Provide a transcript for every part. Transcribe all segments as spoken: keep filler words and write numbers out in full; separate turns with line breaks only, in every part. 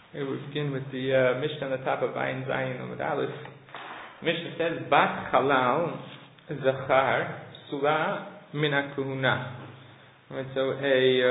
We will begin with the uh, Mishnah on the top of Ayin Zayin with Aleph. Mishnah says, Bat Halal Zachar Sula Mina Kuhuna. Right, so a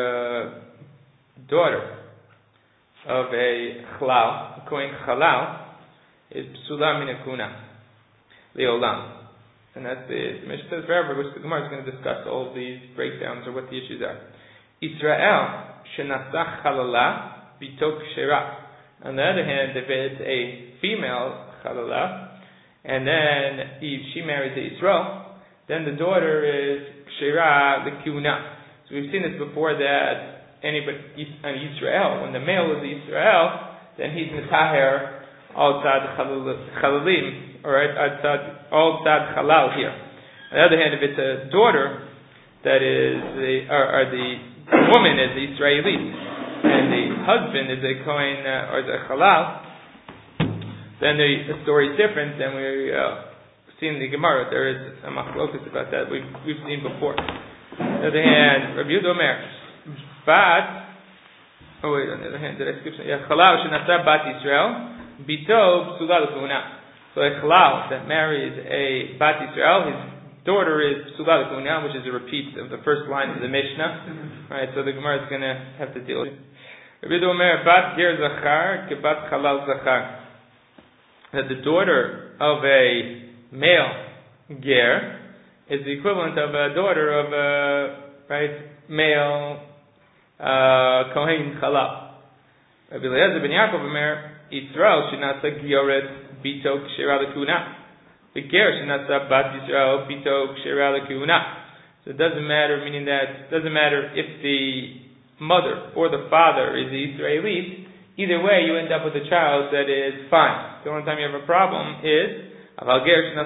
uh, daughter of a Halal, a Kohen Halal, is Sula Mina Kuhuna. Leolam. And that's the Mishnah says forever, which the Gemara is going to discuss all of these breakdowns or what the issues are. Israel Shenasach Halala Bitok Shera. On the other hand, if it's a female Halala, and then if she marries a Yisrael, then the daughter is Shera Lekuna. So we've seen this before that anybody an Yisrael, when the male is Yisrael, then he's Metaher Al Tzad Chalalim, or Al Tzad Halal here. On the other hand, if it's a daughter that is the or, or the woman is the Israeli, and the husband is a Kohen uh, or a Halal, then the, the story is different than we uh, see in the Gemara. There is a machlokus about that we've we've seen before. On the other hand, Rabbi Yehuda Omer, but oh wait, on the other hand, did I skip something? Yeah, Halal shenasa bat Yisrael bito psula l'kuna. So a Halal that marries a bat Yisrael, his daughter is psula l'kuna, which is a repeat of the first line of the Mishnah. Right, so the Gemara is going to have to deal with it. Rabbi Yehuda Omer, bat ger zachar kebat halal zachar. That the daughter of a male ger is the equivalent of a daughter of a right male uh, kohen halal. Rabbi Eliezer ben Yaakov Omer, Yisrael shenasa gioret bito kshera lekuna. The ger shenasa bat Yisrael bito kshera lekuna. So it doesn't matter, meaning that it doesn't matter if the mother or the father is the Israeli. Either way, you end up with a child that is fine. The only time you have a problem is only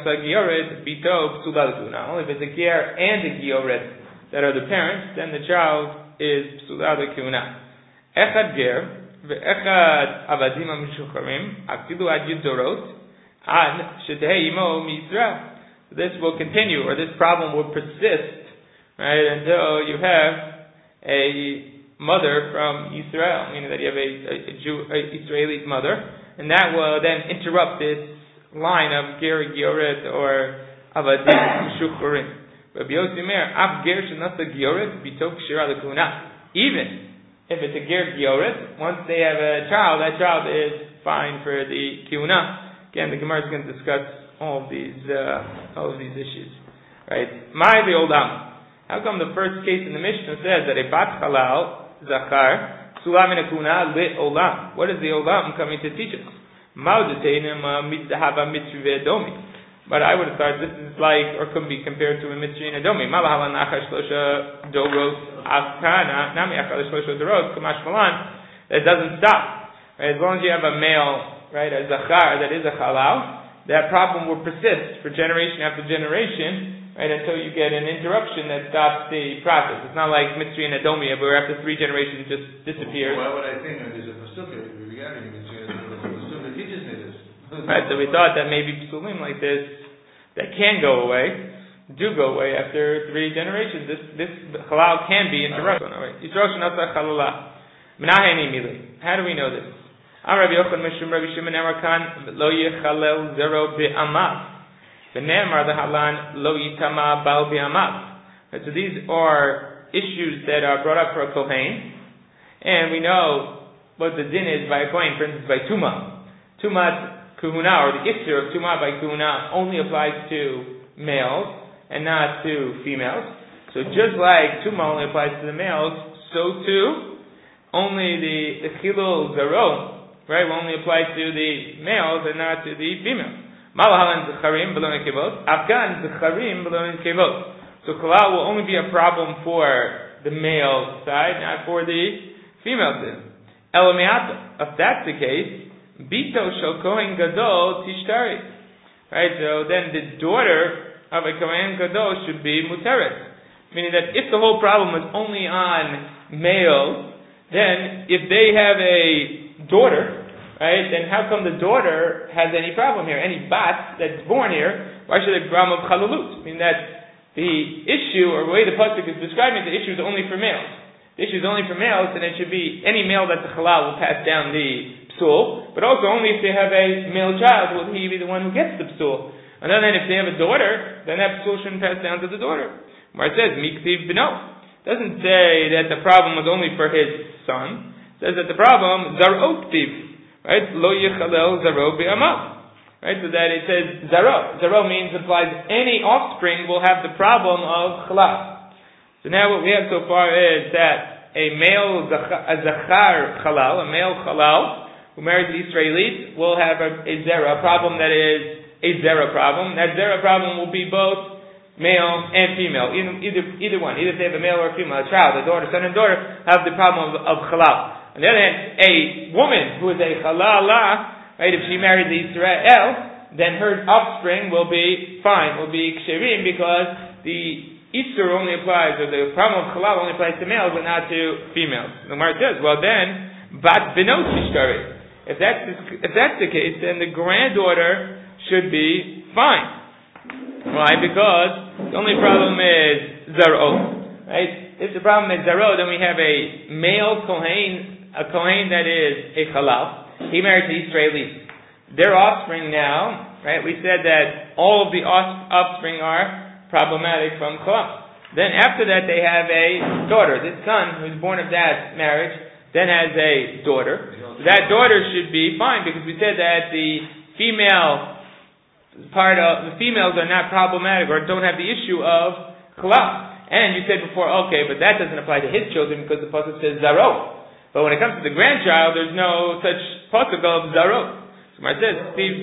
if it's a ger and a gioret that are the parents, then the child is psula l'kuna. Echad ger ve'echad avadim ha'mishucharim afilu ad yudorot ad shetehei imo miYisrael. This will continue, or this problem will persist, right, until you have a mother from Israel, meaning that you have a, a, a Jew, a Israeli mother, and that will then interrupt this line of ger gioret or avadim mishucharim. Rabbi Yossi Omer, af ger shenasa gioret bitok shira lekuna. Even if it's a ger gioret, once they have a child, that child is fine for the kiuna. Again, the Gemara is going to discuss all of these uh, all of these issues. Right? My the olam. How come the first case in the Mishnah says that a bat halal Zachar, Sula Mina Kuna Lit Olam? What is the Olam coming to teach us? But I would have thought this is like, or could be compared to a Mitzri and Adomi. That doesn't stop. Right? As long as you have a male, right, a Zachar that is a Halal, that problem will persist for generation after generation. Right, until you get an interruption that stops the process. It's not like Mitzri and Adomia, where after three generations it just disappears.
Why would I think that there's a pasuk regarding Mitzri and Adomia? The pasuk that teaches me this.
Right, so we thought that maybe psulim like this, that can go away, do go away after three generations. This this halal can be interrupted. How do we know this? Rabbi Yochanan Mishum Rabbi Shimon Erakan lo yechalel zero be'amav. So these are issues that are brought up for a Kohen, and we know what the din is by a Kohen, for instance, by Tumah. Tumah Kuhuna, or the Isser of Tumah by Kuhuna, only applies to males and not to females. So just like Tumah only applies to the males, so too, only the, the Chilul Zaro, right, will only apply to the males and not to the females. Malahalan Zecharim below Nekevot, Afghan Zecharim below Nekevot. So Halal will only be a problem for the male side, not for the female side. Elamiata. If that's the case, Bito Shel Kohen Gadol Tishtari. Right, so then the daughter of a Kohen Gadol should be Muteret. Meaning that if the whole problem was only on males, then if they have a daughter, right, then how come the daughter has any problem here? Any bat that's born here, why should it be a problem of chalalut? I mean that the issue, or the way the pasuk is describing it, the issue is only for males. the issue is only for males, and it should be any male that's a halal will pass down the psul, but also only if they have a male child will he be the one who gets the psul. And then if they have a daughter, then that psul shouldn't pass down to the daughter. Where it says, miktiv bino. It doesn't say that the problem was only for his son. It says that the problem, zaro ktiv. Right? Lo yechalel zaro bi'amav. Right? So that it says zaro. Zaro means applies any offspring will have the problem of halal. So now what we have so far is that a male a zachar halal, a male halal, who marries the Israelis, will have a, a zera, a problem that is a zera problem. That zera problem will be both male and female, either, either, either one. Either if they have a male or a female, a child, a daughter, son and daughter, have the problem of, of halal. On the other hand, a woman who is a halala, right, if she marries the Israel, then her offspring will be fine, will be ksherim, because the Isur only applies, or the problem of halal only applies to males, but not to females. The Gemara says, well then, bat benot mishkari. If that's the, if that's the case, then the granddaughter should be fine. Why? Because the only problem is zaro, right? If the problem is zaro, then we have a male kohen, a kohen that is a halal. He married the Israelis. Their offspring now, right? We said that all of the offspring are problematic from halal. Then after that, they have a daughter. This son, who's born of that marriage, then has a daughter. So that daughter should be fine, because we said that the female part of the females are not problematic or don't have the issue of halal. And you said before, okay, but that doesn't apply to his children because the pasuk says zaro. But when it comes to the grandchild, there's no such pasuk of zaro. So Mar says, Steve,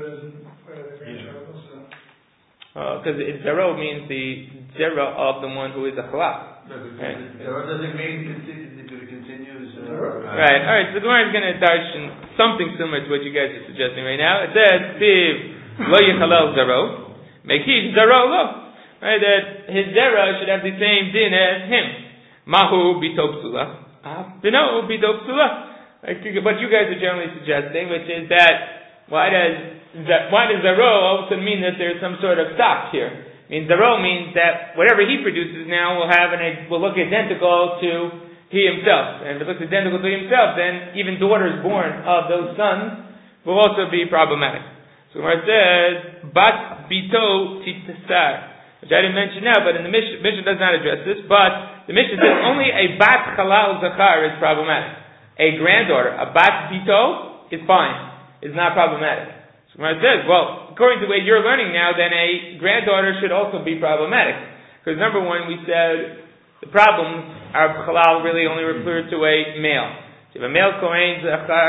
because uh, zaro means the zera of the one who is a halal.
No, right. Zero doesn't mean if it continues. Uh,
right. All right. So the Gemara is going to touch something similar to what you guys are suggesting right now. It says, "Steve lo yichalel zero, mekish zero lo." Right. That his zera should have the same din as him. Mahu bito psula. Bino bito psula. What you guys are generally suggesting, which is that why does why does zero all of a sudden mean that there's some sort of stop here? I mean, zero means that whatever he produces now will have an will look identical to he himself. And if it looks identical to himself, then even daughters born of those sons will also be problematic. So where it says, Bat Bito Titasar, which I didn't mention now, but in the Mishnah, Mishnah does not address this, but the Mishnah says only a Bat Halal Zachar is problematic. A granddaughter, a Bat Bito, is fine, is not problematic. So where it says, well, according to the way you're learning now, then a granddaughter should also be problematic. Because number one, we said the problems are halal really only refer to a male. So if a male kohen,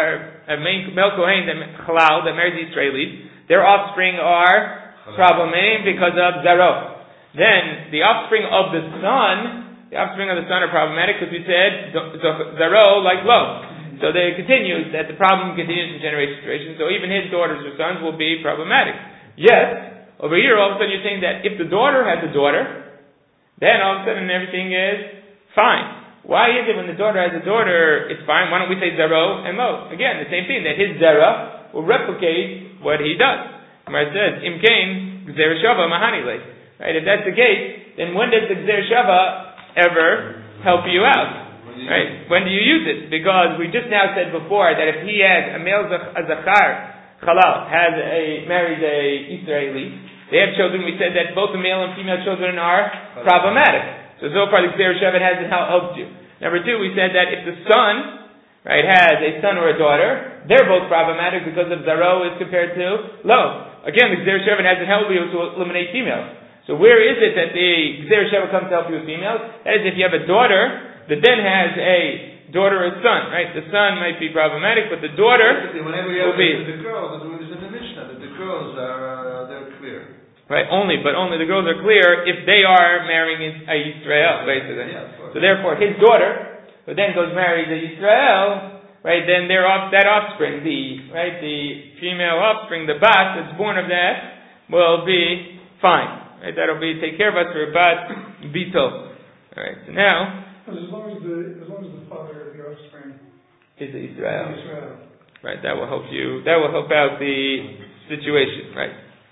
a male kohen that halal that marries the Israelis, their offspring are problematic because of zaro. Then the offspring of the son, the offspring of the son are problematic because we said zaro like lo. So then it continues that the problem continues from generation to generation. So even his daughters or sons will be problematic. Yes, over here all of a sudden you're saying that if the daughter has a daughter, then all of a sudden everything is fine. Why is it when the daughter has a daughter, it's fine? Why don't we say zero and lo? Again, the same thing, that his zera will replicate what he does. Where it says, Im kain, gzer shava mahanile. Right? If that's the case, then when does the gzer shava ever help you out? Right? When do you use it? Because we just now said before that if he has a male a zachar halal has a marries a Israeli, they have children. We said that both the male and female children are problematic. So so far the Gzer Shevet hasn't helped you. Number two, we said that if the son, right, has a son or a daughter, they're both problematic because of zaro is compared to lo. Again, the Gzer Shevet hasn't helped you to eliminate females. So where is it that the Gzer Shevet comes to help you with females? That is, if you have a daughter that then has a daughter or son, right? The son might be problematic, but the daughter
whenever you
will
have
be
the girls, that's what we said in the Mishnah, that the girls are uh, they're clear.
Right, only, but only the girls are clear if they are marrying a Yisrael, basically.
Yeah,
so therefore, his daughter, who then goes marries a Yisrael, right? Then their off, that offspring, the right, the female offspring, the bat that's born of that, will be fine. Right, that'll be take care of us for bat bito. All right, so now.
As long as the as long as the father of the offspring
is Israel.
Israel.
Right, that will help you. That will help out the situation. Right.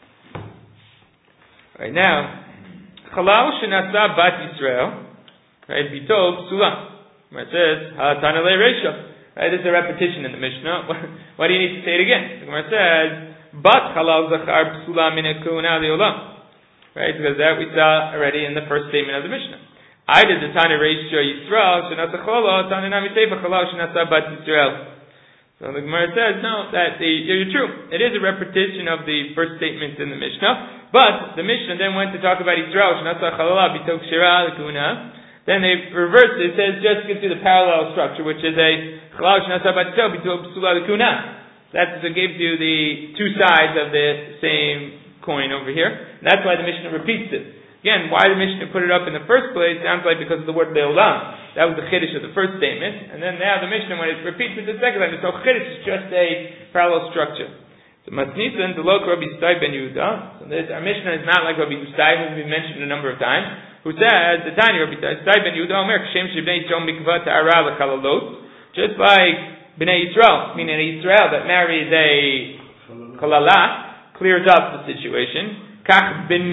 Right now, Chalal shenasa bat Yisrael, right? Bito psula. Where it says, Ha'atana le Reisha. Right, this is a repetition in the Mishnah. Why do you need to say it again? The Gemara says, Bat Halal Zachar Psula Min Kuna Leolam. Right, because that we saw already in the first statement of the Mishnah. I did the Tana Reisha Yisrael, Shenasa Chola, Tana Nami Seifa Chalal, Shenasa Bat Yisrael. So the Gemara says, no, that the, you're true. It is a repetition of the first statement in the Mishnah, but the Mishnah then went to talk about Yisrael, Shenasa Chalala, Bitok Shira, Kuna. Then they reversed it, it says, just gives you the parallel structure, which is a Chalal, Shenasa Bat Yisrael, Bitok Psula, Kuna. That gives you the two sides of the same coin over here. And that's why the Mishnah repeats it. Again, why the Mishnah put it up in the first place sounds like because of the word Leolam. That was the Chiddush of the first statement. And then now the Mishnah, when it repeats it the second time, so Chiddush is just a parallel structure. So Masnisan, the Lok Rabbi Yistai ben Yehuda. So this, our Mishnah is not like Rabbi Yistai, who we mentioned a number of times, who says, the Tanya Rabbi Yistai ben Yehuda, Omer, Kshem Shibnei Yisrael Mikvah Ta'ara L'Chalalot. Just like Bnei Yisrael, meaning Yisrael that marries a Chalala, clears up the situation. That would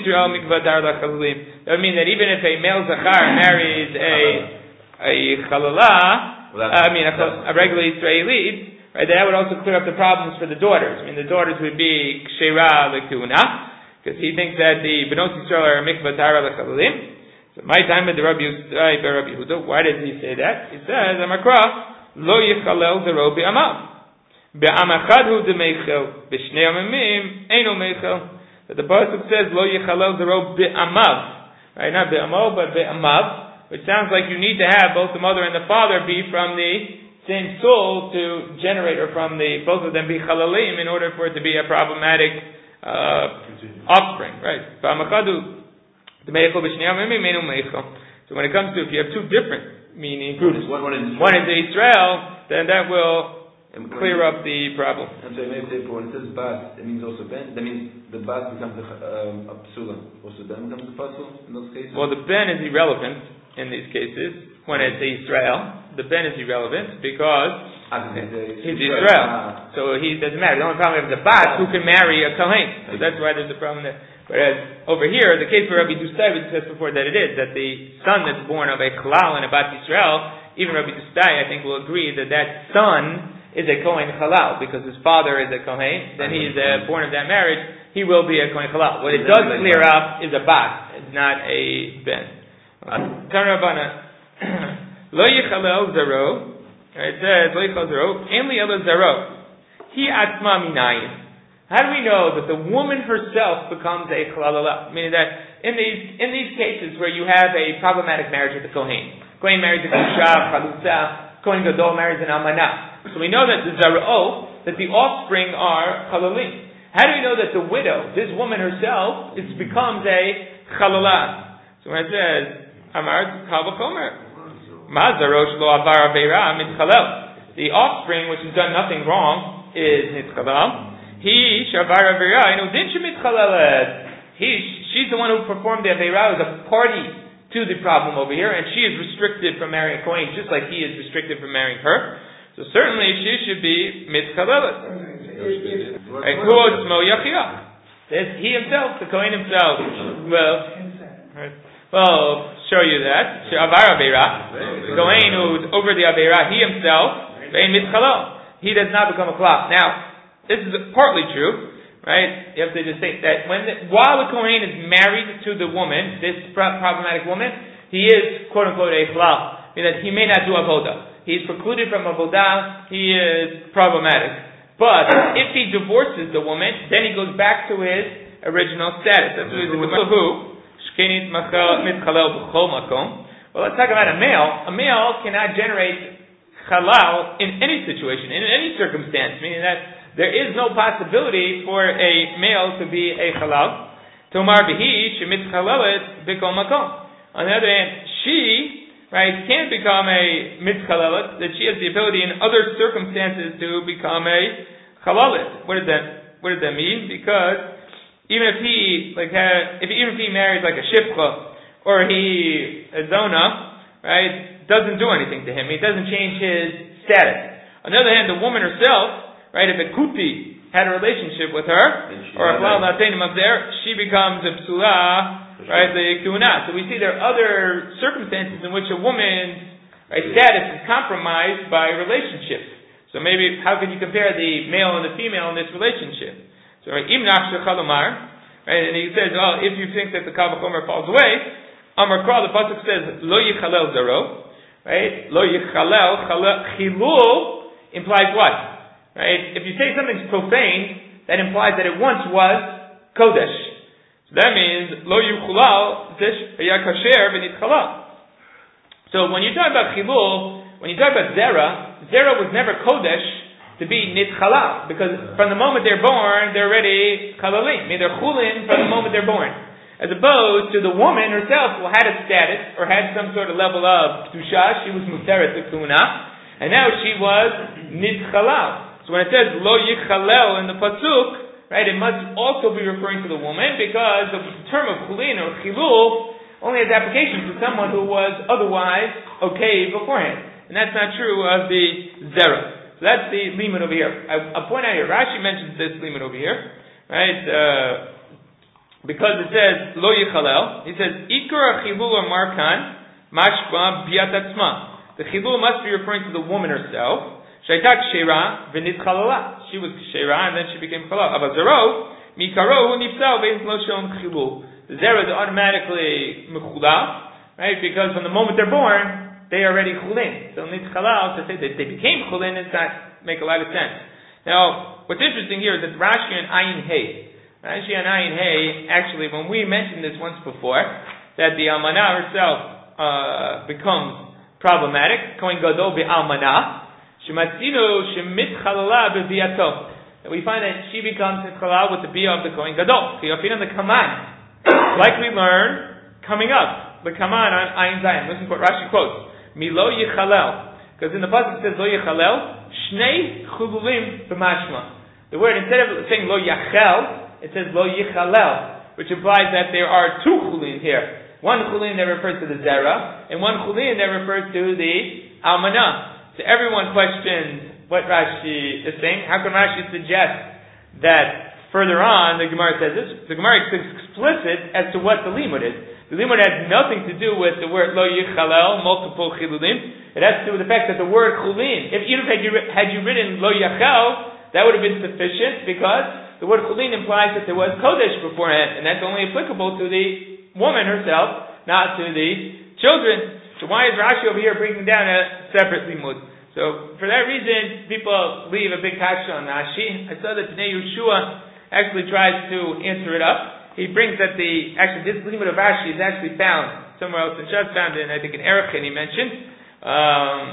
mean that even if a male Zachar marries a a Chalala, well, I mean a, a regular Israeli, right, that would also clear up the problems for the daughters. I mean the daughters would be Kshera L'Kuna, because he thinks that the Benot Yisrael are Mikvah Tara L'Chalalim. So my time with the Rabbi Yisrael Rabbi Yehuda, why does he say that? He says, Amakra, Lo Yichalel Zero Be'amav. Be'amachadhu De'meichel, B'shnei Amimim, Eino Meichel. That the pasuk says Lo Yichalel Zero Be'amav, right? Not Be'amav, but Be'amav, which sounds like you need to have both the mother and the father be from the same soul to generate, or from the both of them be Chalalim in order for it to be a problematic uh, offspring, right? Be'amachadhu De'meichel B'shnei Amimim, Eino Meichel. So when it comes to if you have two different meaning groups, one, one, is one is Israel, then that will clear up the problem.
And so maybe say when it says bas, it means also ben. That means the bas becomes a, um, a psula. Also ben becomes a pasul in those cases.
Well, the ben is irrelevant in these cases. When it's Israel, the ben is irrelevant because
ah,
he's Israel. Ah. So he doesn't matter. The only problem is the bas who can marry a kohen. So that's why there's a problem there. Whereas over here, the case for Rabbi Dustai, we discussed before that it is that the son that's born of a chalal and a bat Yisrael, even Rabbi Dustai, I think, will agree that that son is a Kohen Halal, because his father is a Kohen, then he is uh, born of that marriage, he will be a Kohen Halal. What it does clear up is a Bat, it's not a Ben. Lo Yichalel Zaro, it says, Lo Yichalel Zaro, Enli Ela Zaro, Hi Atzma Minayin. How do we know that the woman herself becomes a Chalalala? Meaning that in these in these cases where you have a problematic marriage with a Kohen, Kohen marries a Kusha, Chalutza, Kohen Gadol marries an Amanah. So we know that the Zara'o, that the offspring are Chalalim. How do we know that the widow, this woman herself, is becomes a Chalala? So when it says, Amar Kavachomer, Ma Zarosh Lo Avar Aveira Mitzchalel. The offspring, which has done nothing wrong, is Mitzchalel. He, Shavar Aveira, Inu Din Shemitzchalel. He, she's the one who performed the Aveira, is a party to the problem over here, and she is restricted from marrying a Kohen, just like he is restricted from marrying her. So certainly she should be mitzchalelet. And Kuotzmo Yachiach. He himself, the Kohen himself, will well show you that. Avar Aveira. The Kohen who's over the Aveira, he himself, he does not become a klaf. Now, this is partly true, right? You have to just think that when the, while the Kohen is married to the woman, this problematic woman, he is quote unquote a klaf. Meaning that he may not do avodah. He's precluded from avodah, he is problematic. But if he divorces the woman, then he goes back to his original status. That's what he's who? Well, let's talk about a male. A male cannot generate halal in any situation, in any circumstance, meaning that there is no possibility for a male to be a halal. Tomar bihi shemitz halalet b'kol makom. On the other hand, she right, can't become a mitzchalalet, that she has the ability in other circumstances to become a chalalet. What does that, what does that mean? Because even if he, like, had, if even if he marries like a shipcha, or he, a zona, right, doesn't do anything to him. He doesn't change his status. On the other hand, the woman herself, right, if a kuti had a relationship with her, or a klal natenim up there, she becomes a psula, right, the kuna. So we see there are other circumstances in which a woman's right? Status is compromised by relationships. So maybe, how could you compare the male and the female in this relationship? So, right, Im Nachshech Chalomar, right, and he says, oh, if you think that the Kal V'chomer falls away, Amar Kra, the pasuk says, Lo Yichalel Zaro, right? Lo Yichalel, Chilul implies what? Right? If you say something's profane, that implies that it once was Kodesh. So that means, Lo Yuchalal, Zish, Kasher, V'nit Chalal. So when you talk about Chilul, when you talk about Zera, Zera was never Kodesh to be Nit Chalal, because from the moment they're born, they're already Chalalim. I mean, they're Chulin from the moment they're born. As opposed to the woman herself who had a status, or had some sort of level of Kedusha, she was Muteret to Kuna, and now she was Nit Chalal. So when it says Lo Yichalel in the Pasuk, right, it must also be referring to the woman, because the term of Chulin or Chilul only has application to someone who was otherwise okay beforehand. And that's not true of the Zera. So that's the limud over here. I, I'll point out here, Rashi mentions this limud over here, right? Uh, because it says, Lo Yichalel, he says, Ikar Chilul or Markan, Mashba Biat Atzma. The Chilul must be referring to the woman herself. Shaitak Shera, V'nit Chalala. She was Shera, and then she became Chalal. Abazaro, Mikaro, Nipsal, Ve'in Lo Shon Chilul. The Zera is automatically Mechulal, right? Because from the moment they're born, they are already chulin. So nit chalal, to say that they became chulin, does not make a lot of sense. Now, what's interesting here is that Rashi and Ayin Hey, Rashi and Ayin Hey, actually, when we mentioned this once before, that the almanah herself uh, becomes problematic, Kohen Gadol be'almanah, shematzinu shemit chalala beviato. We find that she becomes nit chalal with the bia of the Kohen Gadol. So you have the kaman, like we learn coming up, the kaman on Ayin Zayin. Listen to what Rashi quotes. Milo Yichalel, because in the pasuk it says Lo Yichalel, Shnei Chululim b'mashma. The word, instead of saying Lo Yachel, it says Lo Yichalel, which implies that there are two chulin here. One chulin that refers to the Zera, and one chulin that refers to the Almanah. So everyone questions what Rashi is saying. How can Rashi suggest that further on the Gemara says this? The Gemara is explicit as to what the limud is. The limud has nothing to do with the word Lo Yichalel, multiple chilulim. It has to do with the fact that the word chulin, if even had you, had you written Lo Yachel, that would have been sufficient, because the word chulin implies that there was Kodesh beforehand, and that's only applicable to the woman herself, not to the children. So why is Rashi over here bringing down a separate limud? So for that reason, people leave a big kasha on Rashi. I saw that today Yeshua actually tries to answer it up. He brings that the, actually this limud of Rashi is actually found somewhere else, and just found in, I think, in Erechim he mentioned, um,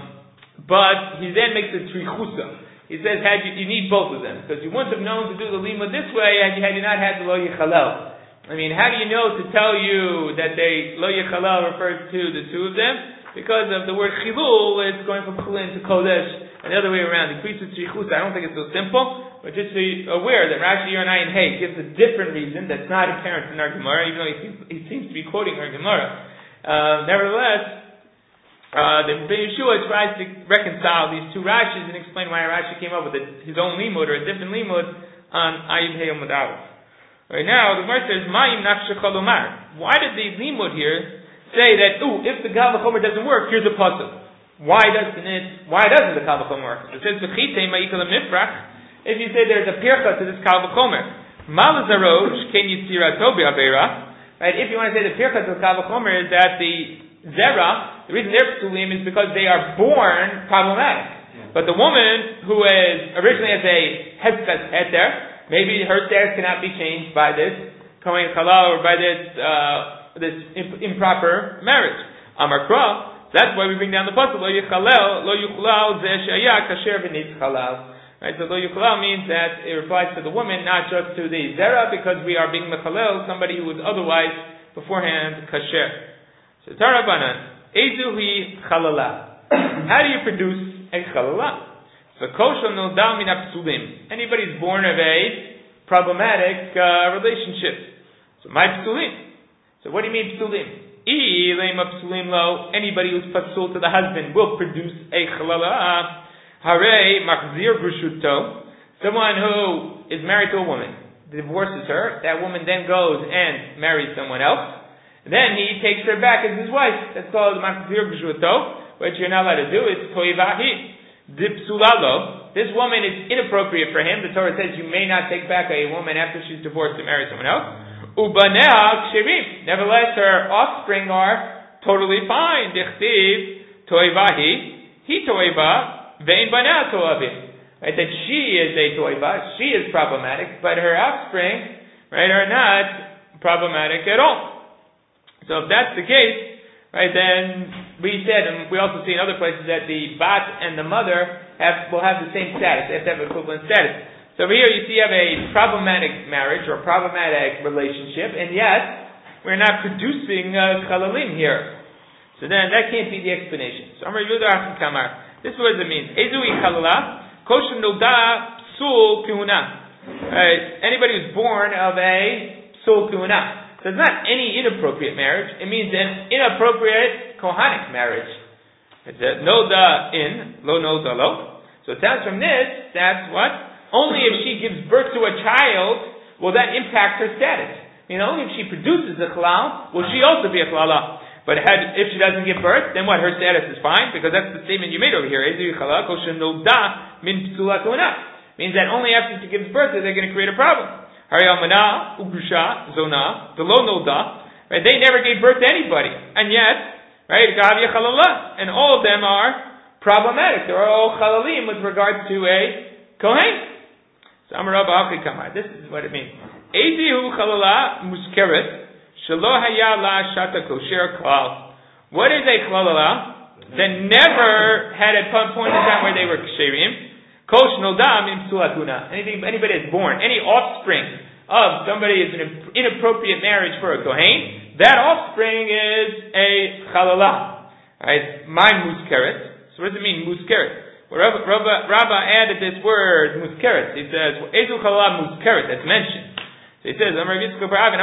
but he then makes a trichusa. He says, had you, you need both of them, because you wouldn't have known to do the limud this way had you, had you not had the Lo Yichalel. I mean, how do you know to tell you that they, Lo Yichalel refers to the two of them? Because of the word Chilul, it's going from Chulin to Kodesh, and the other way around. The Krisus Trichusa, I don't think it's so simple. But just to be aware that Rashi here and Ayin Hey gives a different reason that's not apparent in our Gemara, even though he seems, he seems to be quoting our Gemara. Uh, nevertheless, uh, the Ben Yeshua tries to reconcile these two Rashis and explain why Rashi came up with a, his own limud or a different limud on Ayin Hey Amud Aleph. Right now, the Gemara says, Ma'im Nachshech Chalomar. Why did the limud here say that, ooh, if the Kal V'chomer doesn't work, here's a pasuk? Why doesn't it? Why doesn't the Kal V'chomer work? It says, V'chitei ma'ikal mifrach. If you say there's a pircha to this Kal V'chomer, Malazaroj ken yitzirato be'avera, right? If you want to say the pircha to the Kal V'chomer is that the zera, the reason they're psulim is because they are born problematic. Yeah. But the woman who is originally as a hezkas eter, maybe her status cannot be changed by this kohen chalal or by this uh, this imp- improper marriage. Amar Kra. That's why we bring down the pasuk Lo Yichalel Lo Yuchalal Ze Shaya Kasher V'nit Chalal. Right, so Lo Yichalal means that it applies to the woman, not just to the Zera, because we are being Mechalel, somebody who was otherwise beforehand Kasher. So Tarabanan, Ezuhi Chalala. How do you produce a Chalala? So Kosha Nodal Min Psulim. Anybody's born of a problematic uh, relationship. So my Psulim. So what do you mean Psulim? Anybody who's pasul to the husband will produce a Chalala. Hare machzir brushuto, someone who is married to a woman, divorces her, that woman then goes and marries someone else, and then he takes her back as his wife. That's called machzir brushuto. what you're not allowed to do is toivahi dipsulalo. This woman is inappropriate for him. The Torah says you may not take back a woman after she's divorced and married someone else. Ubanea kshirim. Nevertheless, her offspring are totally fine. Dichtiv toivahi he toiva vein banea toavim. Right, that she is a toiva, she is problematic, but her offspring, right, are not problematic at all. So if that's the case, right, then we said, and we also see in other places that the bat and the mother have will have the same status. They have to have equivalent status. So over here you see you have a problematic marriage or a problematic relationship, and yet we're not producing uh, chalalim here. So then that can't be the explanation. So Amar Yehuda Kamar. This is what it means. Ezui chalala. Kosher Noda Psul Kuhuna. Anybody who's born of a Psul Kuhuna. So it's not any inappropriate marriage. It means an inappropriate Kohanic marriage. It's a Noda in, Lo Noda Lo. So it sounds from this, that's what? Only if she gives birth to a child will that impact her status. I mean, only if she produces a chalal will she also be a chalala. But had, if she doesn't give birth, then what? Her status is fine, because that's the statement you made over here. Means that only after she gives birth that they're going to create a problem. Right? They never gave birth to anybody. And yet, right, and all of them are problematic. They're all chalalim with regard to a kohen. This is what it means. What is a chalala that never had a point in time where they were ksherim? Kosh nodam im sulatuna. Anything, anybody is born, any offspring of somebody is an inappropriate marriage for a kohen, that offspring is a chalala. Right? My muskeret. So what does it mean, muskeret? Well, Rabba, Rabba, Rabba added this word muskeret. He says, ezu chalala muskeret, that's mentioned. So he says, what is the chalala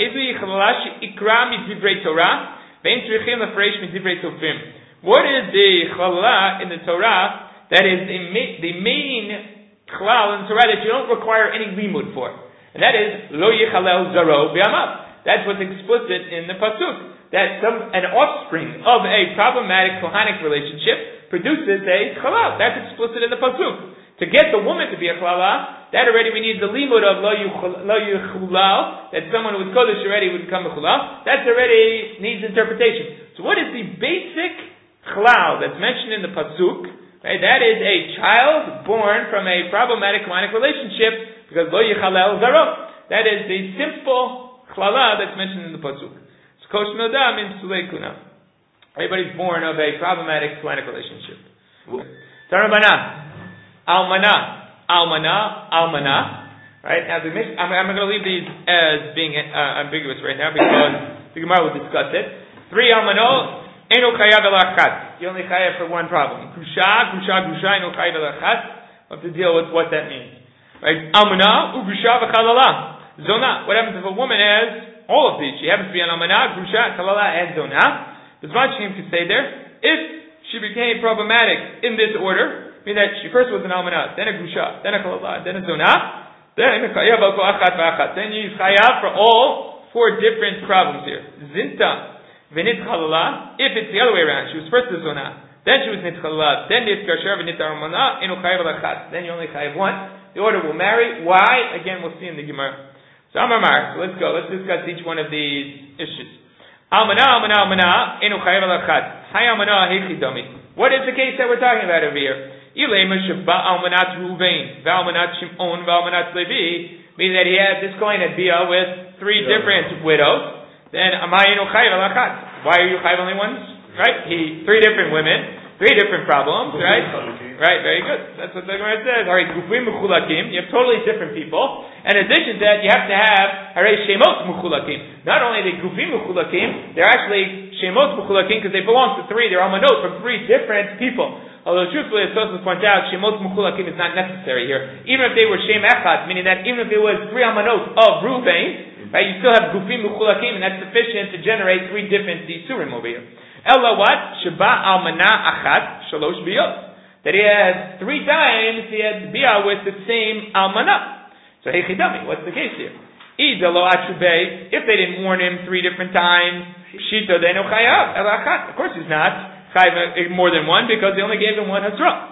in the Torah that is the main chalal in the Torah that you don't require any limud for? And that is, lo yichalel zaro b'amav. That's what's explicit in the pasuk. That some an offspring of a problematic kohanic relationship produces a chalal. That's explicit in the pasuk. To get the woman to be a chalala, that already we need the limud of lo yuchulal, that someone who was kodesh already would become a chulal. That already needs interpretation. So what is the basic chalal that's mentioned in the pasuk? Right, that is a child born from a problematic kohanic relationship, because lo yichalel zaro. That is the simple chalala that's mentioned in the pasuk. So kosh nodam in psulei kuna. Everybody's born of a problematic kohanic relationship. Tarabana. Almana, almana, almana. Right now, the I'm, I'm going to leave these as being uh, ambiguous right now because the Gemara will discuss it. Three almanot, eno chayav elachat. You only chayav for one problem. Grusha, grusha, grusha, eno chayav elachat. We have to deal with what that means. Right? Almana, ugrusha, v'chalala. Zona. What happens if a woman has all of these? She happens to be an almana, grusha, chalala, and zona. The Zman Shem could say there, if she became problematic in this order, meaning that she first was an almanah, then a grusha, then a chalala, then a zonah, then a chayav al ko'achat v'achat. Then you use chayav for all four different problems here. Zinta, v'nit chalala, if it's the other way around, she was first a zonah, then she was nit chalala, then nit kasher v'nit almanah, inu chayav al achat. Then you only chayav one. The order will marry. Why? Again, we'll see in the Gemara. So Amar Mar, so let's go. Let's discuss each one of these issues. Almanah, almanah, almanah, inu chayav al achat. Hay almanah, hey chidami. What is the case that we're talking about over here? Ilema sheba almanat Ruvain, valmanat Shimon, valmanat Levi, meaning that he had this coin at Bia with three yeah. different widows. Then amayinu chayav alachat. Why are you chayav only once? Right? He three different women, three different problems. Right? Right. Very good. That's what the Gemara says. Alright, gufim mechulakim. You have totally different people. And in addition to that, you have to have haray shemot mechulakim. Not only the gufim mechulakim, they're actually shemot mechulakim because they belong to three. They're almanot from three different people. Although truthfully, as Tosfos points out, Shemot Mechulakim is not necessary here. Even if they were Shem Echad, meaning that even if it was three Almanot of Ruvain, right, you still have Gufim Mechulakim, and that's sufficient to generate three different Yisurim over here. Ella what? Sheba Almana Achat Shalosh Biyot. That he had three times, he had Biyah with the same Almana. So Hechidami, what's the case here? Idalo Achubei, if they didn't warn him three different times, Shito Deno Chayav, Ela Achat. Of course he's not. chayiv more than one because they only gave him one hatra.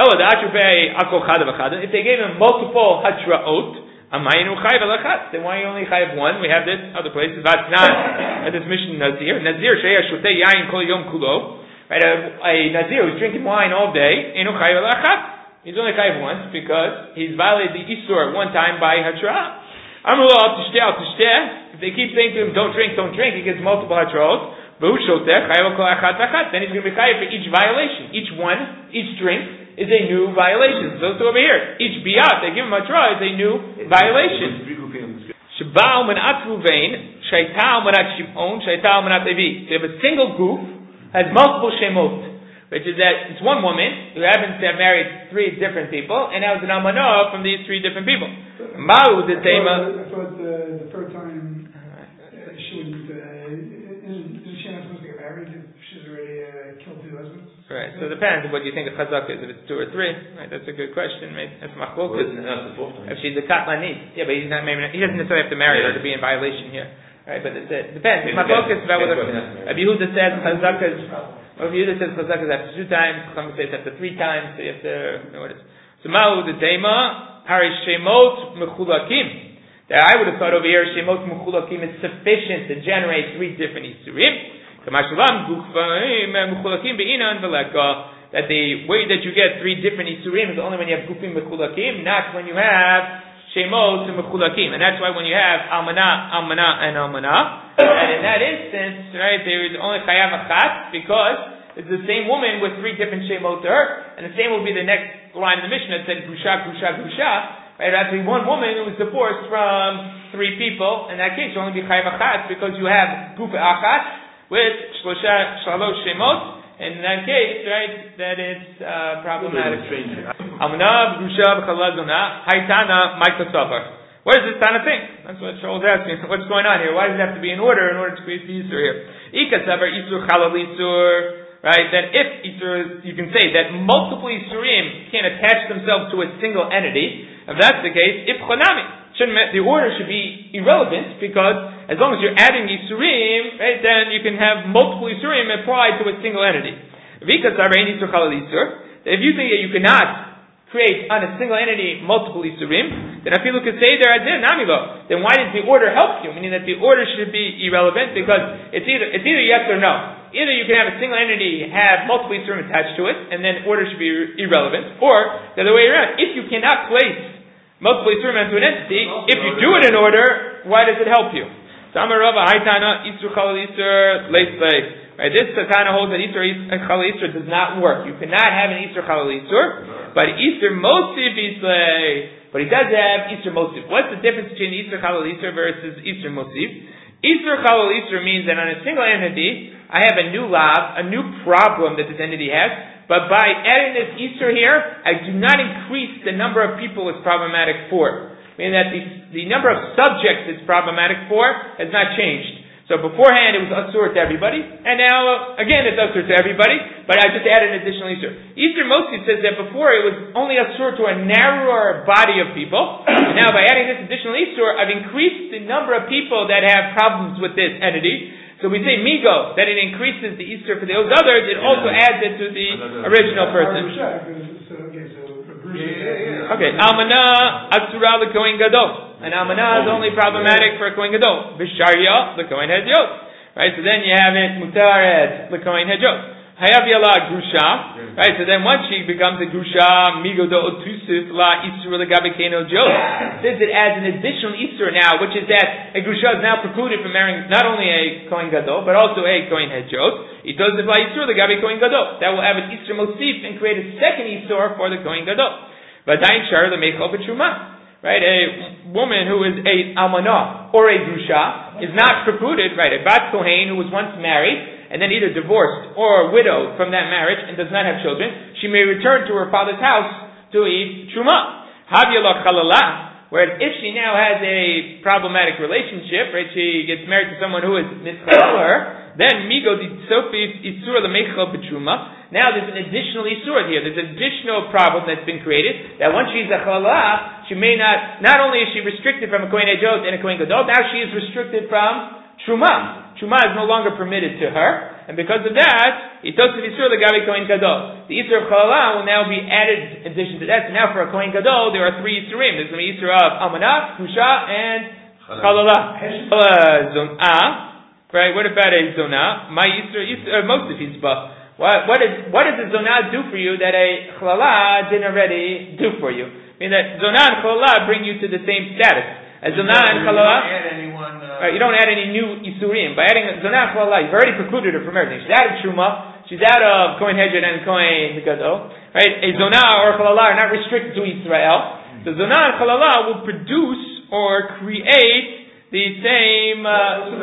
If they gave him multiple hatraot, then why you only chayiv one? We have this other places. That's not at this mission Nazir. Nazir sheya shotei yain kol yom kulo. Right, a, a Nazir who's drinking wine all day, enu chayiv alachat. He's only chayiv once because he's violated the isur one time by hatra. Amru lo al tishteh al tishteh. If they keep saying to him, don't drink, don't drink, he gets multiple hatraot. Then he's going to be chayiv for each violation. Each one, each drink is a new violation. So, so over here, each biyat they give him hatra is a new violation. Shabal menat ruvain, shaital menat shimon, shaital menat levi. So you have a single group has multiple shemot, which is that it's one woman who happens to have married three different people, and now it's an almanah from these three different people. Mahu the same.
I thought the third time she wouldn't. Isn't she not supposed to get married if she's already uh, killed two husbands?
Right. So it depends what you think of chazak is. If it's two or three, right? That's a good question. Maybe that's machlokas. If she's a katlanit, yeah, but he's not. Maybe not, he doesn't necessarily have to marry her to be in violation here, right? But it depends. Machlokas about whether Rabbi Yehuda says chazak is. Rabbi Yehuda says chazak is after two times. Some say it's after three times. So you have to know what it is. So ma'u the tema hari shemot mechulakim. That I would have thought over here, Shemot Mechulakim is sufficient to generate three different Isurim. That the way that you get three different Isurim is only when you have Gufim Mechulakim, not when you have Shemot Mechulakim. And that's why when you have Almana, Almana, and Almana, and in that instance, right, there is only Chayav Achat, because it's the same woman with three different Shemot to her, and the same will be the next line of the Mishnah that said Grusha, Grusha, Grusha. Right, it has to be one woman who was divorced from three people. In that case, you only be chayav achat because you have gufa achat with shlosha shalosh shemot. And in that case, right, that it's uh, problematic. Amna b'grusha b'chalazona haitana ma'ikasavar. What does this Tana think? That's what Shaul's asking. What's going on here? Why does it have to be in order in order to create the isur here? Ikasavar isur chalal isur. Right, then if isur, you can say that multiple isurim can attach themselves to a single entity. If that's the case, if chonami, the order should be irrelevant because as long as you're adding isurim, right, then you can have multiple isurim applied to a single entity. If you think that you cannot create on a single entity multiple isurim, then if you look at say there namilo, then why does the order help you? Meaning that the order should be irrelevant because it's either it's either yes or no. Either you can have a single entity have multiple isurim attached to it, and then order should be irrelevant, or the other way around. If you cannot place multiple isurim into an entity, if you do it in order, why does it help you? So Amar Rava Haitana Isur Chalal Isur Leislei. Right, this Tana holds that Isur Chalal Isur does not work. You cannot have an Isur Chalal Isur, but Isur Mosif Islei. But he does have Isur Mosif. What's the difference between Isur Chalal Isur versus Isur Mosif? Isur Chalal Isur means that on a single entity, I have a new lav, a new problem that this entity has, but by adding this Isur here, I do not increase the number of people it's problematic for. Meaning that the, the number of subjects it's problematic for has not changed. So beforehand it was Asur to everybody, and now, again, it's Asur to everybody, but I just added an additional Isur. Isur Mosif says that before it was only Asur to a narrower body of people, and now by adding this additional Isur, I've increased the number of people that have problems with this entity. So we say migo, that it increases the Easter for those others, it also adds it to the original person. Okay, Almana Atsura the Kohen Gadol. And Almana is only problematic for a Kohen Gadol. Bisharya, the Kohen Hedjot. Right, so then you have it Mutared, the Kohen Hedjot. Hayav Yala Grusha. Right, so then once she becomes a Grusha, Migo do Otusif La Isur Legabekeno Jot. Since it adds an additional Isur now, which is that a Grusha is now precluded from marrying not only a Kohen Gadol, but also a Kohen Hedjot. It does the La Isur Legabe Kohen Gadol. That will have an Isur Mosif and create a second Isur for the Kohen Gadol. Vadayin Shar the Mechol B'Truma. Right, a woman who is a Almanah or a Grusha is not precluded, right, a Bat Kohen who was once married and then either divorced or widowed from that marriage and does not have children, she may return to her father's house to eat Truma. Havyala Chalala, whereas if she now has a problematic relationship, right, she gets married to someone who is mischalal her, then Migo di Sofi Isur Lemechel B'Truma. Now there's an additional Isur here. There's an additional problem that's been created, that once she's a Chalala, she may not, not only is she restricted from a Kohen Hedjot and a Kohen Gadol, now she is restricted from Truma. Truma is no longer permitted to her. And because of that, he took the Isur L'Gabi Kohen Gadol. The Isur of Chalala will now be added in addition to that. So now for a Kohen Gadol, there are three Isurim. There's the Isur of Almanah, Grusha, and Chalala. Zonah, right? What about a Zonah? My Isur, Isur most of Hizbah. What, what, is, what does a Zonah do for you that a Chalala didn't already do for you? I mean that Zonah and Chalala bring you to the same status. As Zonah and Chalala, uh, right, you don't add any new Isurim. By adding Zonah and Chalala, you've already precluded her from everything. She's out of Truma, she's out of Kohen Hedron and Kohen Gadol. Right? A Zonah or Chalala are not restricted to Israel. So Zonah and Chalala will produce or create the same. Uh,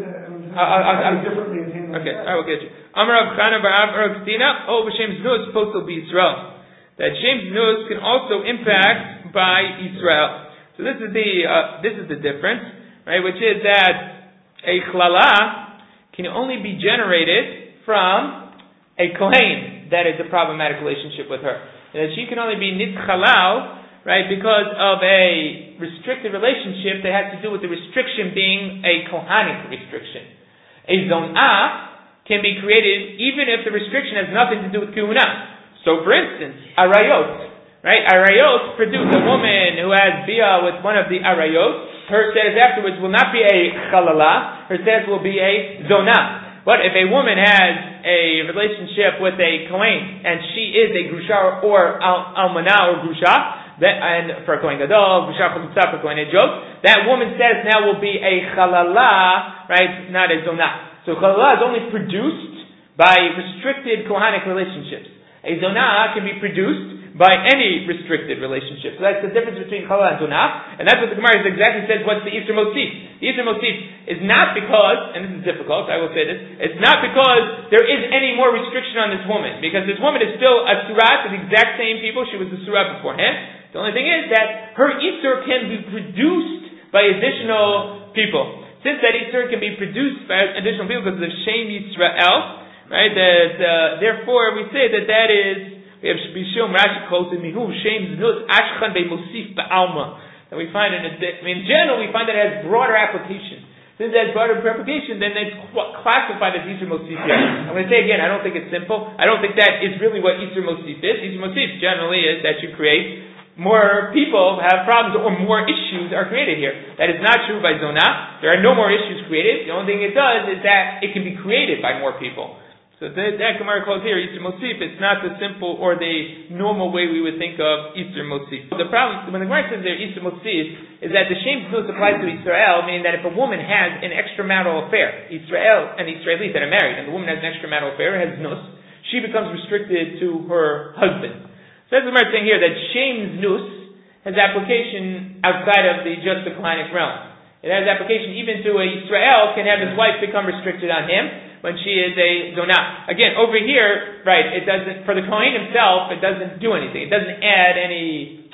okay, I will get you. Amar Rav Chana bar Rav Katina, oh b'Shem Znus postal be Israel. That Shem Znus can also impact by Israel. So this is the uh, this is the difference, right? Which is that a chlala can only be generated from a kohen that is a problematic relationship with her, and that she can only be nitchalal, right, because of a restricted relationship that has to do with the restriction being a kohanic restriction. A zonah can be created even if the restriction has nothing to do with kuhuna. So, for instance, arayot. Right, arayot produce a woman who has bia with one of the arayot. Her status afterwards will not be a chalala. Her status will be a zonah. But if a woman has a relationship with a kohen and she is a grusha or al- almanah or grusha, that, and for a kohen gadol, grusha chulutza for kohen ejot, that woman's status now will be a chalala, right, not a zonah. So chalala is only produced by restricted kohanic relationships. A zonah can be produced by any restricted relationship. So that's the difference between Chalala and Zonah, and that's what the Gemara exactly says, what's the Isur Mosif. The Isur Mosif is not because, and this is difficult, I will say this, it's not because there is any more restriction on this woman, because this woman is still a surah to the exact same people she was a surah beforehand. The only thing is that her Isur can be produced by additional people. Since that Isur can be produced by additional people because of Shem Yisrael, right, that, uh, therefore we say that that is we have Bishum Rashi calls it Mihu Shem Znus Ashchan Be Mosif Ba'alma. And we find in a, I mean, in general we find that it has broader application. Since it has broader application, then it's classified as Isur Mosif. I'm going to say again, I don't think it's simple. I don't think that is really what Isur Mosif is. Isur Mosif generally is that you create more people have problems or more issues are created here. That is not true by Zonah. There are no more issues created. The only thing it does is that it can be created by more people. So that, that Gemara calls here Isur Mosif. It's not the simple or the normal way we would think of Isur Mosif. The problem, when the Gemara says there Isur Mosif, is that the Shem Znus applies to Israel, meaning that if a woman has an extramarital affair, Israel and Israelis that are married, and the woman has an extramarital affair, has Znus, she becomes restricted to her husband. So that's the Gemara saying here that Shem Znus has application outside of the just the Kohanic realm. It has application even to a Israel can have his wife become restricted on him when she is a zonah. Again, over here, right, it doesn't, for the Kohen himself, it doesn't do anything. It doesn't add any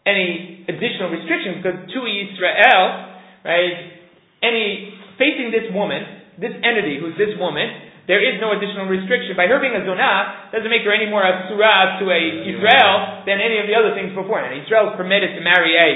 any additional restrictions because to Israel, right, any, facing this woman, this entity who's this woman, there is no additional restriction. By her being a zonah, doesn't make her any more a surah to a Israel than any of the other things before. And Israel is permitted to marry a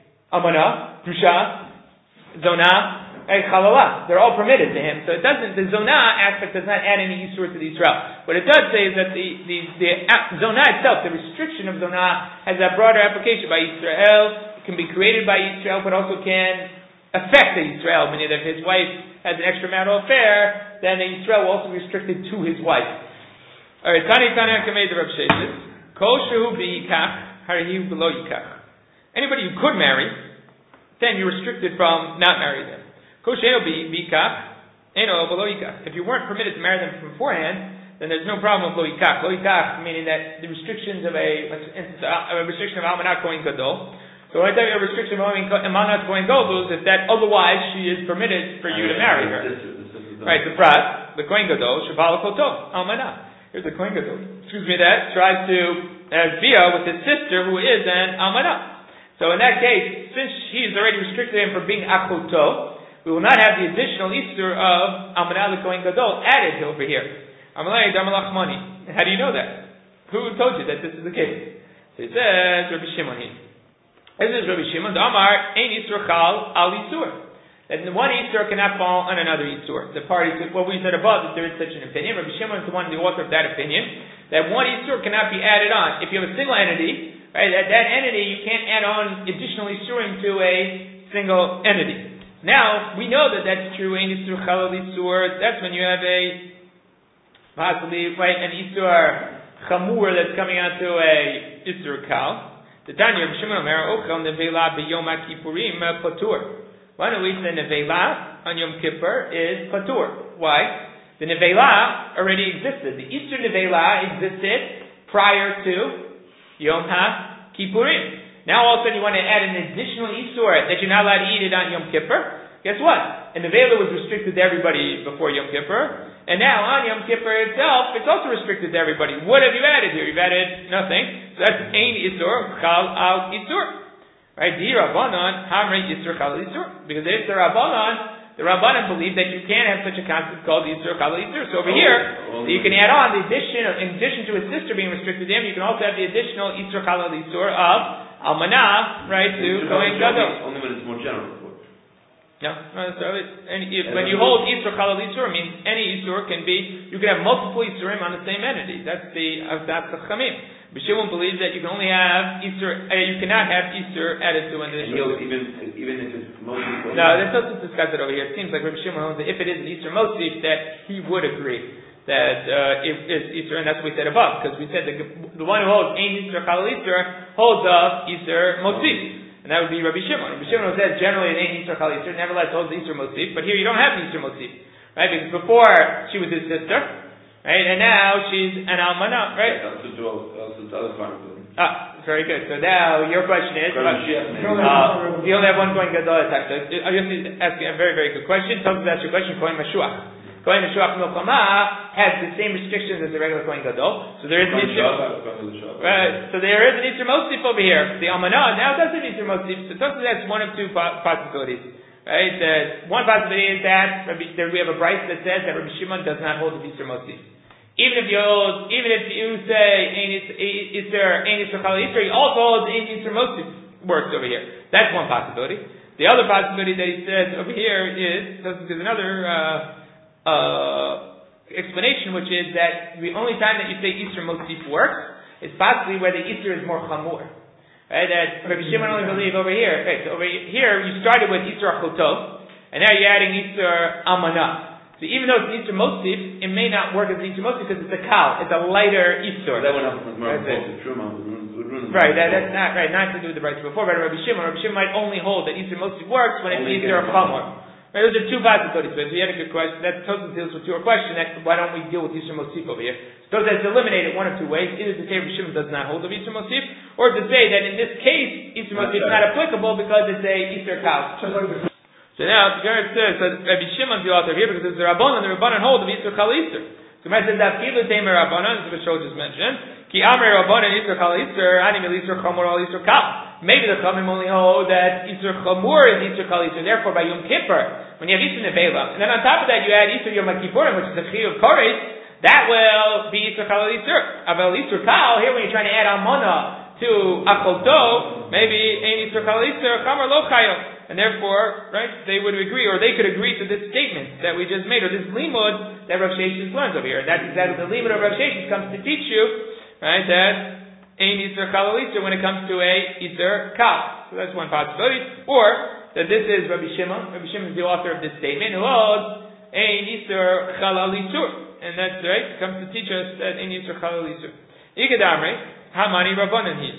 Amanah, Grusha, zonah, a chalala. They're all permitted to him. So it doesn't, the zonah aspect does not add any Yisur to the Israel. What it does say is that the, the, the zonah itself, the restriction of zonah, has a broader application by Israel. It can be created by Israel, but also can affect the Israel. Meaning that if his wife has an extramarital affair, then the Israel will also be restricted to his wife. Alright, Tani Tani Kamei the Rav Sheshes. Kol shehu b'yikach, harihi below yikach. Anybody you could marry, then you're restricted from not marrying them. If you weren't permitted to marry them beforehand, then there's no problem with lo yikach. Lo yikach meaning that the restrictions of a, like instance, a restriction of almanah kohen gadol. So when I tell you a restriction of almanah kohen gadol is that otherwise she is permitted for you to marry her. Right, the prat, the kohen gadol, shabala koto, almanah. Here's the kohen gadol. Excuse me, that tries to have bia with his sister who is an almanah. So in that case, since he's already restricted him from being achoto, we will not have the additional Isur of Almanah Kohen Gadol added over here. Amalei Damalach Mani. How do you know that? Who told you that this is the case? So it says Rabbi Shimon here. This is Rabbi Shimon. Amar Ein Isur Chal Al Isur. that the one Isur cannot fall on another Isur. The party, what we said above, that there is such an opinion. Rabbi Shimon is the one, the author of that opinion, that one Isur cannot be added on. If you have a single entity, right, that, that entity, you can't add on additional Isurim to a single entity. Now, we know that that's true, Ein Isur Chalal Isur, that's when you have a, possibly, right, an Isur Chamur that's coming out to a Isur Kal. The Tanya of Shimon Omer Ochel Nevela B'Yom HaKippurim Patur. Why don't we say Nevela on Yom Kippur is Patur? Why? The Nevela already existed. The Easter Nevela existed prior to Yom HaKippurim. Now all of a sudden you want to add an additional Isur that you're not allowed to eat it on Yom Kippur. Guess what? And the Nevela was restricted to everybody before Yom Kippur. And now on Yom Kippur itself, it's also restricted to everybody. What have you added here? You've added nothing. So that's Ein Isur Chal Al Isur. Right? Di Rabbanan Hamrei Isur Chal Al Isur. Because if the Rabbanan, the Rabbanan believe that you can't have such a concept called Isur Chal Al Isur. So over here, so you can add on the addition, of, in addition to his sister being restricted to him, you can also have the additional Isur Chal Al Isur of Almanah, right, to Kohen Gadol.
Only when it's more general.
No, no, so it, and if, when you hold Isur Chalal Isur, means any Isur can be, you can have multiple Isurim on the same entity. That's the, uh, that's the Chamim. B'Shimon believes that you can only have Isur, uh, you cannot have Isur added to an additional.
Even, even if it's mostly.
No, there's no to discuss it over here. It seems like Rabbi Shimon, if it is an Isur Mosif, that he would agree that, uh, if it's Isur, and that's what we said above, because we said that the one who holds Ein Isur Chalal Isur holds of Isur Mosif. And that would be Rabbi Shimon. Rabbi Shimon says generally it ain't Isur Chal Isur, nevertheless holds the Isur Mosif, but here you don't have an Isur Mosif. Right? Because before she was his sister, right? And now she's an Almanah, right? Ah, very good. So now your question is, uh, you only have one Kohen Gadol attack. So I'm just asking a very, very good question. Tell me that's your question, Kohen Mashuach. Kohen Mashuach Milchama has the same restrictions as the regular Kohen Gadol. So there is an Isur, right? So there is an Isur Mosif over here. The Almanah now does an Isur Mosif. So that's one of two possibilities, right? The one possibility is that Rabbi, there we have a bright that says that Rabbi Shimon does not hold the Isur Mosif. Even if you hold, even if you say Ein Isur Ein Isur Chal Isur, he also holds Ein Isur Mosif works over here. That's one possibility. The other possibility that he says over here is there's another. Uh, Uh, explanation, which is that the only time that you say Isur Mosif works is possibly where the Isur is more chamur. Right? That Rabbi Shimon only believe over here. Okay, so over here you started with Isur Achotov, and now you're adding Isur Almanah. So even though it's Isur Mosif, it may not work as Isur Mosif because it's a kal, it's a lighter Isur.
That would have more
Right, that, that's not right. Not to do with the rights before, but Rabbi Shimon, Rabbi Shimon might only hold that Isur Mosif works when it's Isur Chamur. Right, those are two possibilities. So if you had a good question, that totally deals with your question. That why don't we deal with Isur Mosif over here? So that's eliminated one of two ways: either to say Rabbi Shimon does not hold of Isur Mosif, or to say that in this case Isur Mosif is not applicable because it's a Isur Kal. So now the Gemara says that Rabbi Shimon's the author here because it's the Rabbanan. The Rabbanan hold of Isur Kal Isur. So the Gemara says that Filu Tamer Rabbanan, as the Shol just mentioned, Ki Amrei Rabbanan Isur Kal Isur, Ani Mil Isur Chamor Al Isur Kal. Maybe the Chachamim only hold that Isur Chamur is Isur Kal Isur. Therefore, by Yom Kippur, when you have Isur Nevela, and then on top of that you add Isur Yom Kippurim, which is the Chiyuv Koretz, that will be Isur Kal Isur. Aval Isur Kal, here when you're trying to add Almana to Acholto, maybe Ein Isur Kal Isur Chamur Lo Chayil. And therefore, right, they would agree, or they could agree to this statement that we just made, or this limud that Rav Sheshes learns over here. That's exactly the limud of Rav Sheshes comes to teach you, right, that Ein Isur Chal Al Isur when it comes to a Isur Kal. So that's one possibility. Or that this is Rabbi Shimon. Rabbi Shimon is the author of this statement who holds Ein Isur Chal Al Isur. And that's right, comes to teach us that Ein Isur Chal Al Isur. Ikadamre, Hamani Rabbanan here.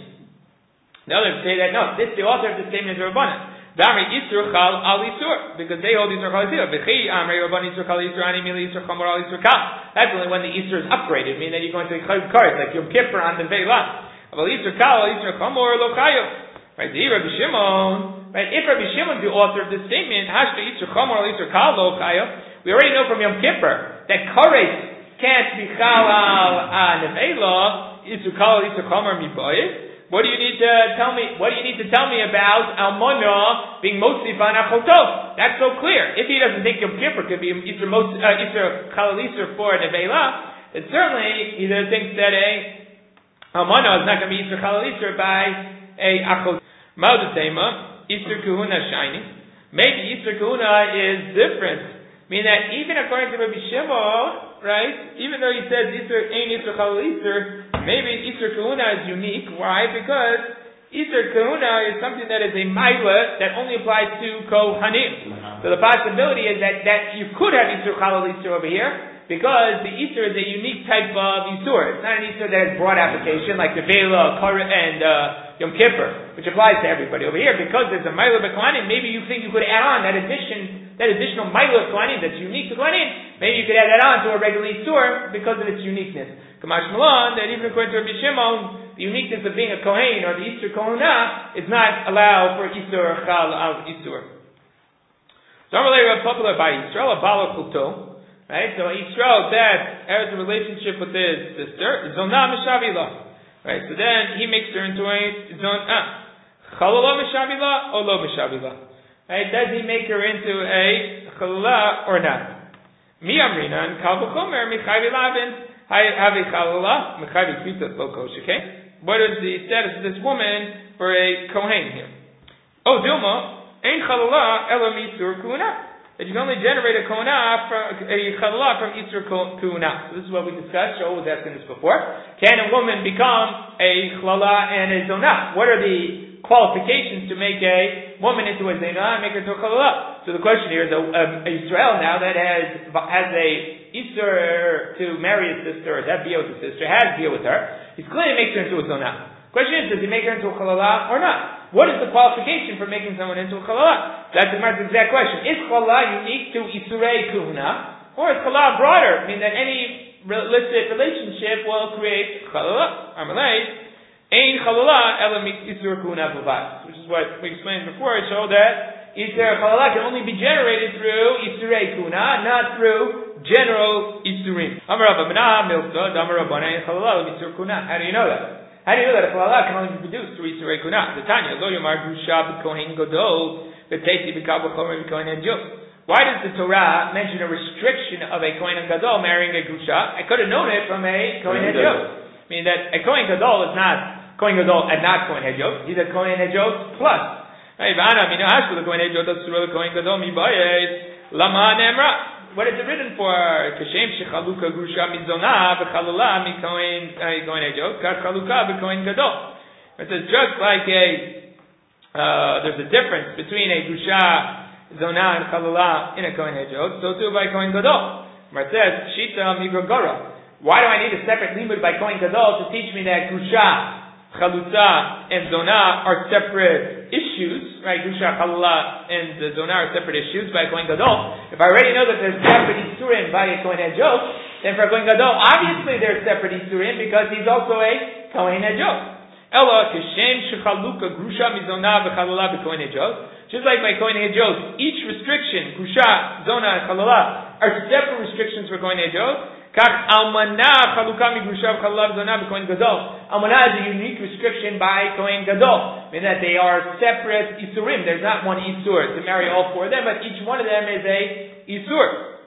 The others say that no, this the author of this statement is Rabbanan. Damri Isur Chal Al Isur, because they hold Isur Chal Al Isur. V'chi Amrei Rabban Isur Chal Isur Ani Mili Isur Chamor Al Isur Kal. That's only when the Isur is upgraded, meaning that you're going to Chayv Karetz, like Yom Kippur on the Veilah. But Isur Kal Isur Chamor Lo Chayil. Right? The Rabbi Shimon. Right? If Rabbi Shimon is the author of this statement, Hashta Isur Chamor Al Isur Kal Lo Chayil. We already know from Yom Kippur that Karetz can't be Chal Al Nevela. Isur Kal Isur Chamor Mibayis. What do you need to tell me? What do you need to tell me about Almana being mostly on Acholtov? That's so clear. If he doesn't think Yom Kippur could be Isur most uh, Isur Chal Isur for Nevela, then certainly he thinks that a Almana is not going to be Isur Chal Isur by a Acholtov. Ma'odetema Isur Kuhuna Shiny. maybe Isur Kahuna is different. Meaning that even according to Rabbi Shimon, right, even though he says Isur ain't Isur Chalal Isur, maybe Isur Kahuna is unique. Why? Because Isur Kahuna is something that is a Maila that only applies to Kohanim. So the possibility is that, that you could have Isur Chalal Isur over here, because the Isur is a unique type of Isur. It's not an Isur that has broad application like the Vela, Kar, and uh, Yom Kippur, which applies to everybody. Over here, because there's a Maila B'Kohanim, maybe you think you could add on that addition, that additional Maila B'Kohanim that's unique to Kohanim. Maybe you could add that on to a regular Isur because of its uniqueness. Kamash Malon, that even according to Rabbi Shimon, the uniqueness of being a Kohen or the Isur Kohuna is not allowed for Isur Chal of Isur. So I'm related popular by Yisrael, a Bala Kulto, right? So Yisrael that has a relationship with his sister, Zonah Mishavila, right? So then he makes her into a Zonah, Chalala Mishavila or Lo Mishavila, right? Does he make her into a Chalala or not? Mi Amrina and Kal V'chomer Michayvi Lavin Havi Chalala Michayvi Kritas Lo Kosh. Okay. What is the status of this woman for a Kohen here? Oh, Dilma, Ein Chalala Ela Misur Kuna. That you can only generate a Kona from a Chalala from Isur Kuna. So this is what we discussed. Joel was asking this before. Can a woman become a Chalala and a Zonah? What are the qualifications to make a woman into a Zonah and make her into a Chalala? So the question here is a, a, a Israel now that has has a Isur to marry his sister, or to have Bia with his sister, has Bia with her. He's clearly makes her into a Zonah. Question is, does he make her into a Chalala or not? What is the qualification for making someone into a Chalala? That's the exact question. Is Chalala unique to Isurei Kuhuna, or is Chalala broader, meaning that any illicit relationship will create Chalala? Amalei, Ein Chalala Ela Isur Kuhuna B'vad, which is what we explained before. It showed that Isur Chalala can only be generated through Isurei Kuhuna, not through general Isurim. Amar Rabba Menah Milta, Amar Rabba Ein Chalala Isur Kuhuna. How do you know that? How do you know that a Chalala can only be produced through Isurei Kuhuna? The Tanya, Lo Yomar Grusha B'Kohen Gadol, B'Teiti B'Kal B'Chomer B'Kohen Hedjot. Why does the Torah mention a restriction of a Kohen Gadol marrying a Grusha? I could have known it from a Kohen Hedjot. Meaning that a Kohen Gadol is not Kohen Gadol and not Kohen Hedjot. He's a Kohen Hedjot plus. Ivana, Mino Hashul, the Kohen Hedjot, Asura, the Kohen Gadol, Mibayet, Lama Nemra. What is it written for? Kashem shechaluka grusha mizona v'chalala mikohen kohen hedjot kar chaluka v'kohen gadol. It says just like a uh, there's a difference between a grusha zona and chalala in a kohen hedjot, so too by kohen gadol. It says shita migrogora. Why do I need a separate limud by kohen gadol to teach me that grusha, chalutza, and zona are separate issues, right? Grusha, chalala, and the zona are separate issues by a kohen gadol. If I already know that there's separate isurim by a kohen hedjot, then for a kohen gadol, obviously there's separate isurim because he's also a kohen hedjot. Ella kishem shechaluka grusha mizona v'chalala b'kohen hedjot. Just like by kohen hedjot, each restriction, grusha, zona, and chalala, are separate restrictions for kohen hedjot. Kach almana chaluka migrusha v'chalala v'zona b'kohen gadol. Almana is a unique restriction by kohen gadol, meaning that they are separate isurim. There's not one isur to marry all four of them, but each one of them is a isur.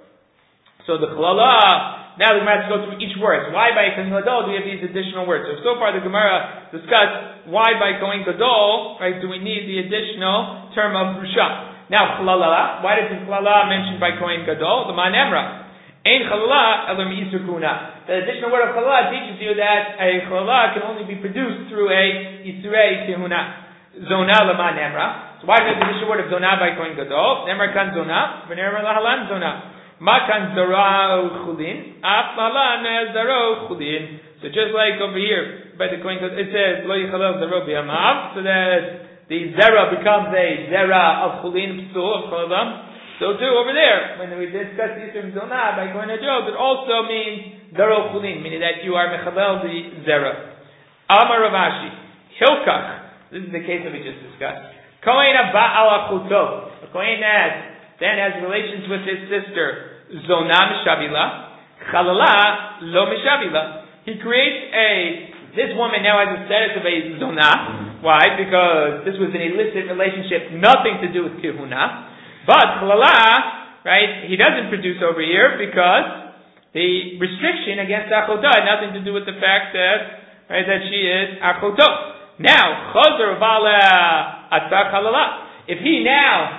So the chalala. Now the Gemara has to go through each word. Why by kohen gadol do we have these additional words? So so far the Gemara discussed why by kohen gadol, right? Do we need the additional term of grusha? Now chalala. Why does the chalala mentioned by kohen gadol? The man emra. Ein chalala elam isur kuna. The additional word of chalala teaches you that a chalala can only be produced through a isurei kihuna. Zona lama nemra. So why is the additional word of zona by kohen gadol? Nemra kan zona, v'nemra lahalan zona. Ma kan zara chulin, af lahalan zara chulin. So just like over here by the kohen gadol, it says lo yichalel zara b'yamav, so that the zera becomes a zera of chulin psul of cholam. So too over there, when we discuss the Yisur Zonah by Kohen Hedjot, it also means Zero Chulin, meaning that you are Mechabel the Zera. Amar Rav Ashi, Hilkach, this is the case that we just discussed. Kohen Ba'al Achuto, a Kohen has, then has relations with his sister, Zonah Mishavila, Chalala Lo Mishavila. He creates a, this woman now has the status of a Zonah. Why? Because this was an illicit relationship, nothing to do with Kihuna. But chalala, right, he doesn't produce over here because the restriction against achotah had nothing to do with the fact that, right, that she is achotah. Now, chazer vala atzah chalala. If he now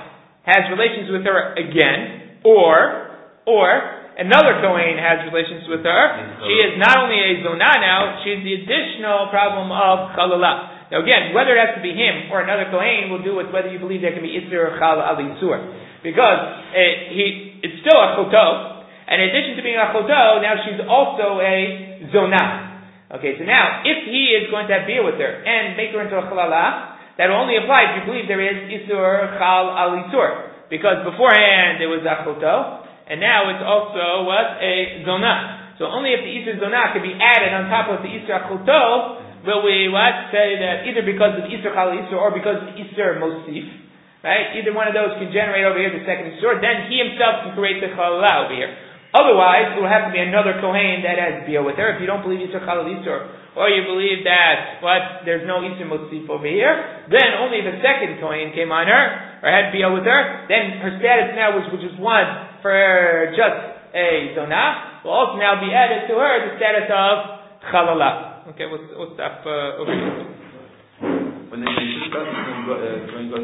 has relations with her again, or, or, another Kohen has relations with her, she is not only a Zonah now, she is the additional problem of Chalala. Now again, whether it has to be him or another Kohen will do with whether you believe there can be Isser or Chal al Yisur. Because uh, he, it's still a Choto, and in addition to being a Choto, now she's also a Zonah. Okay, so now, if he is going to have beer with her and make her into a Chalala, that will only apply if you believe there is Isur Chal al Yisur. Because beforehand it was a Choto, and now it's also what? A Zonah. So only if the Isur Zonah can be added on top of the Isur Choto, will we what? Say that either because of Isur Chal Isur or because of Isur Mosif, right? Either one of those can generate over here the second Isur, then he himself can create the Chalala over here. Otherwise, it will have to be another Kohen that has Bia with her. If you don't believe Isur Chal Isur, or you believe that, what, there's no Isur Mosif over here, then only the second Kohen came on her, or had Bia with her, then her status now, was, which is one for just a Zonah, will also now be added to her the status of Chalala. Okay, we'll, we'll stop uh, over here.
When they, they just got, uh,